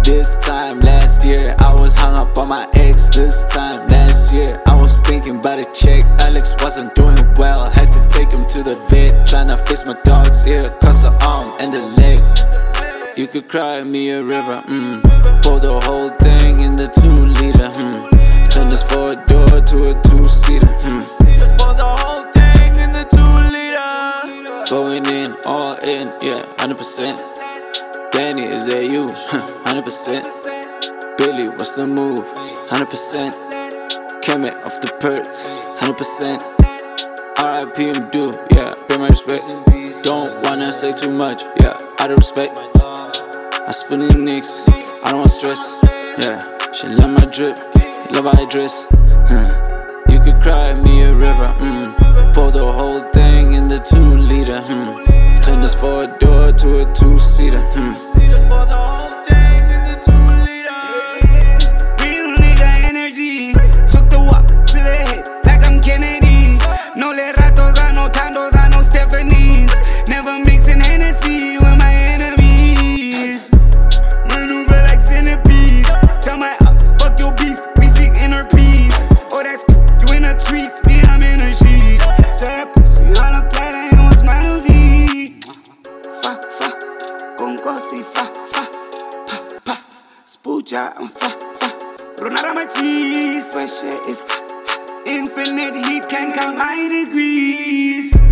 This time last year, I was hung up on my ex. This time last year, I was thinking about a check. Alex wasn't doing well, had to take him to the vet. Tryna fix my dog's ear, cause the arm and the leg. You could cry me a river, pour the whole thing in the 2-liter, Turn this 4-door to a 2-seater, Pour the whole thing in the 2-liter. Going in, all in, yeah, 100%. Danny, is that you? 100%. Billy, what's the move? 100%. Kemet off the perks, 100%. R.I.P. him do, yeah, pay my respect. Don't wanna say too much, yeah, out of respect. I spin the nicks, I don't want stress, yeah. She love my drip, love how I dress, You could cry me a river, Pour the whole thing in the 2-liter, Turn this 4-door to a 2-seater, Pour the whole thing in the 2-liter. Real nigga energy. Took the walk to the head like I'm Kennedy. No le ratos, I know Tandos, I know Stephanies. Never mixing Hennessy with my enemies. Maneuver like centipedes. Tell my ops, fuck your beef, we seek inner peace. Oh, that's you in the tweets, me, I'm in the sheet. So that pussy on a platter, it was melody. Fa, fa, concosi, fa, fa, pa, pa. Spooja, fa, fa. Run out of my teeth, fresh air is infinite heat, can't count my degrees.